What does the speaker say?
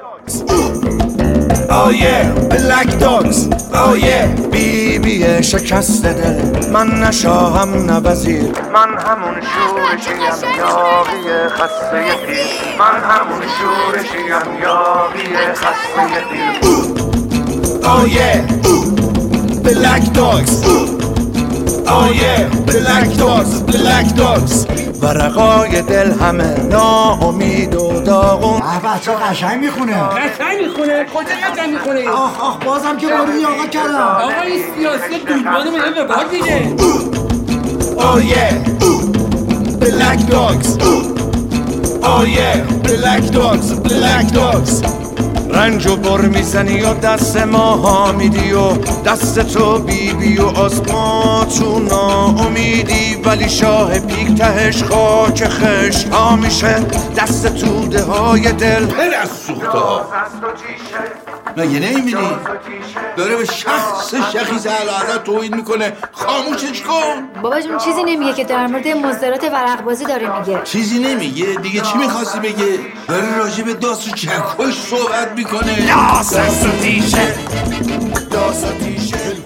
Oh yeah, black dogs. Oh yeah. بیبی شکست دل، من نشاهم نه وزیر، من همون شورشیم یاغی خسته پیر، من همون شورشیم یاغی خسته پیر. Oh yeah, black dogs. Oh yeah, black dogs, black dogs. ورقای دل همه ناامید و داغون. بچه قشنگ میخونه. قشنگ میخونه؟ کجا قشنگ میخونه؟ آخ بازم که باری آقا کردم. آقا این سیاسی دودمانو میده به باد دیگه. Oh yeah, black dogs. Oh yeah, black dogs, black dogs. رنجو بر میزنی و دست ماها میدی و دست تو بیبی و آسما تو ناامیدی، ولی شاه پیک تهش خاک خش ها میشه دست توده های دل. پر از سوخته ها مگه نمیبینی؟ داره به شخص شخیص اعلی توهین میکنه. خاموشش کن. بابا جون چیزی نمیگه که در مورد مصدرات ورق بازی داره میگه. چیزی نمیگه؟ دیگه چی میخواستی بگه؟ داره راجع به داس و چکش صحبت میکنه. داس و تیشه